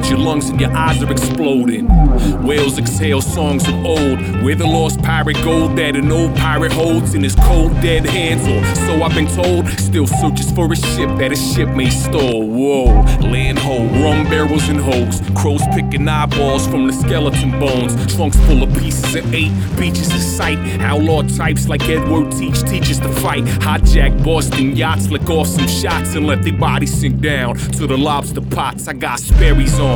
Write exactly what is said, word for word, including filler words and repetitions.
that your lungs and your eyes are exploding. Whales exhale songs of old, where the lost pirate gold that an old pirate holds in his cold dead hands, or so I've been told. Still searches for a ship that a shipmate stole. Whoa, land ho, rum barrels and hoes, crows picking eyeballs from the skeleton bones, trunks full of pieces of eight, beaches in sight, outlaw types like Edward Teach teaches to fight, hijack Boston yachts, lick off some shots and let their bodies sink down to the lobster pots. I got Sperry's on.